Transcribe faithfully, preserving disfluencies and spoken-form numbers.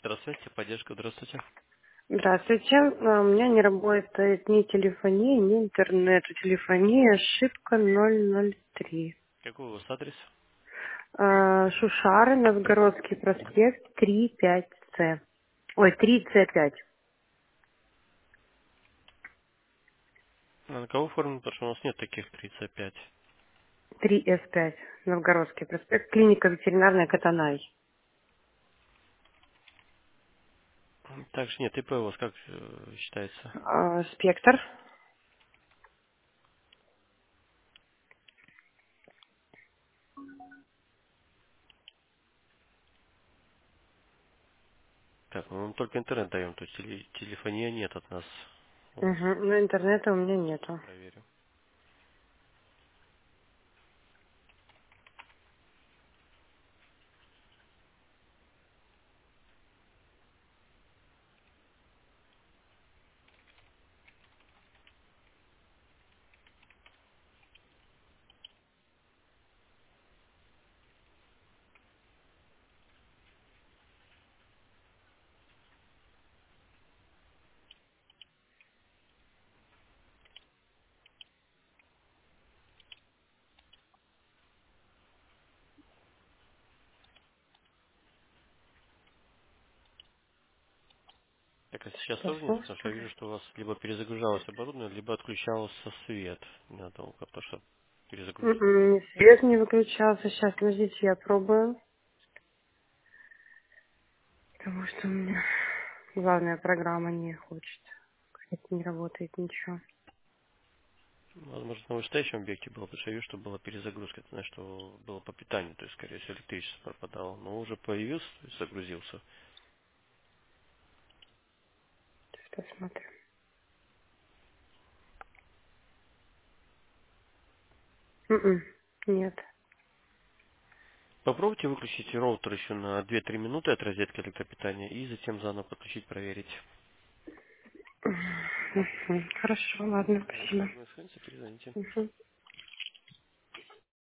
Здравствуйте, поддержка, здравствуйте. Здравствуйте. А, У меня не работает ни телефония, ни интернет. У телефонии ошибка ноль ноль три. Какой у вас адрес? А, Шушары, Новгородский проспект, три пять С. Ой, три С пять. А на кого оформлен, потому что у нас нет таких тридцать пять. три С пять. Новгородский проспект, клиника ветеринарная Катанай. Также нет, ИП у вас как э, считается? А, Спектр. Так, ну мы только интернет даем, то есть теле- телефония нет от нас. Вот, Угу. Но интернета у меня сейчас нету. проверю. Так, а сейчас тоже нет, Хорошо, потому что что я ли? вижу, что у вас либо перезагружалось оборудование, либо отключался свет. На том, потому что перезагрузка была. М-м, Свет не выключался. Сейчас, подождите, я пробую. Потому что у меня главная программа не хочет. Это не работает ничего. Возможно, на вышестоящем объекте было, потому что я вижу, что была перезагрузка. Это значит, что было по питанию, то есть, скорее всего, электричество пропадало. Но уже появился, то есть загрузился. Посмотрим. М-м, Нет. Попробуйте выключить роутер еще на две-три минуты от розетки электропитания и затем заново подключить, проверить. Мгм. Хорошо, ладно, Если спасибо. возможность, перезвоните. Мгм.